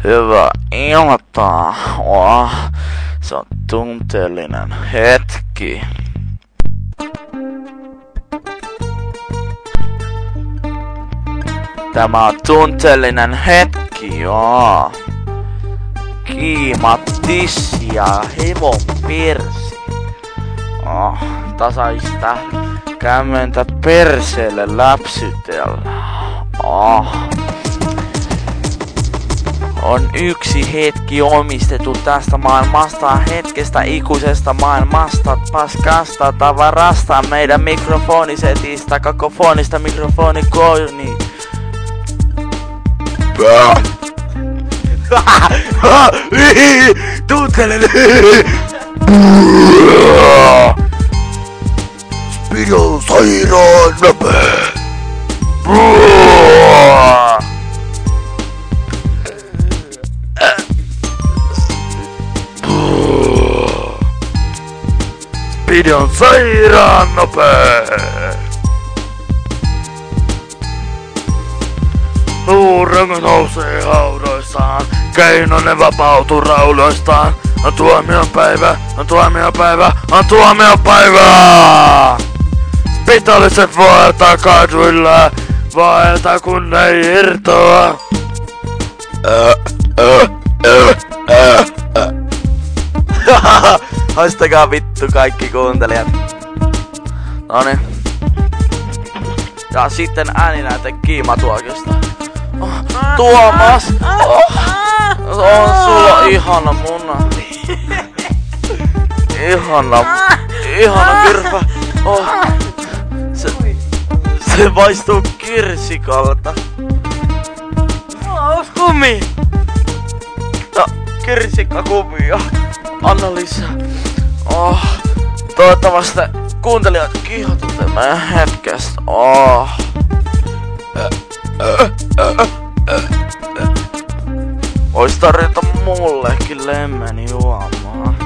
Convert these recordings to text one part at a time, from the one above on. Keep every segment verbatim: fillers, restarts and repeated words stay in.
Hyvä iltaa. Oh, se on tunteellinen hetki. Tämä on tunteellinen hetki, joo. Kiima, tissi ja hevon persi. Oh, tasaista kämmentä perseelle läpsytellä. Oh. On yksi hetki omistettu tästä maailmasta, hetkestä ikuisesta maailmasta, paskasta tavarasta, meidän mikrofonisetistä, kakofonista mikrofonikoini. Tuuttelen! Speed on sairaan nopea! Speed on sairaan nopea! Luuranko nousee haudoissaan, Keinonen vapautuu rauloistaan. On tuomiopäivä, on tuomiopäivä, on tuomiopäivä! Spitalliset vaeltaa kaduilla, vaeltaa kun ei irtoa. Haistakaa vittu kaikki kuuntelijat. Noniin. Ja sitten ääninäyte Kiimatuokiosta. Oh, Tuomas! Oh, on sulla ihana muna. Ihana, ihana kyrpä. Oh, se, se maistuu kirsikalta. Oh, kumi! No, kirsikkakumia. Anna lisää. Oh, toivottavasti kuuntelijat kiihotutte meidän hetkestä. Oh. Ois tarjota mullekin lemmeni juomaan.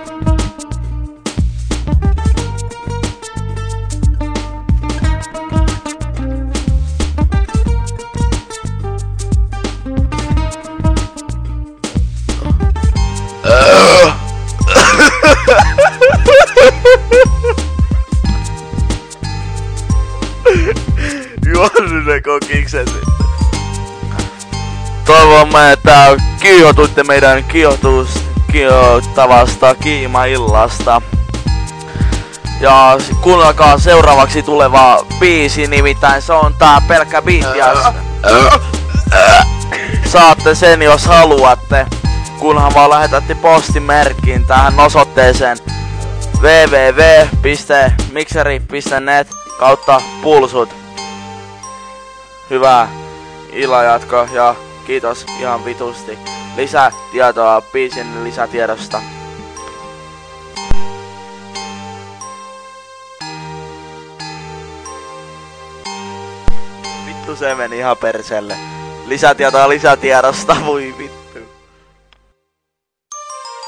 Juonut ne kokikset sitten. Toivomme, että kiihotuitte meidän kiihotus, kiihottavasta Kiima-illasta. Ja kuunnelkaa seuraavaksi tuleva biisi, nimittäin se on tää pelkkä biitti. Saatte sen jos haluatte, kunhan vaan lähetätte postimerkin tähän osoitteeseen www piste mikseri piste net kautta pulsut. Hyvää illanjatkoa ja kiitos ihan vitusti. Lisää tietoa biisin lisätiedosta. Vittu se meni ihan perselle. Lisätietoa lisätiedosta, voi vittu.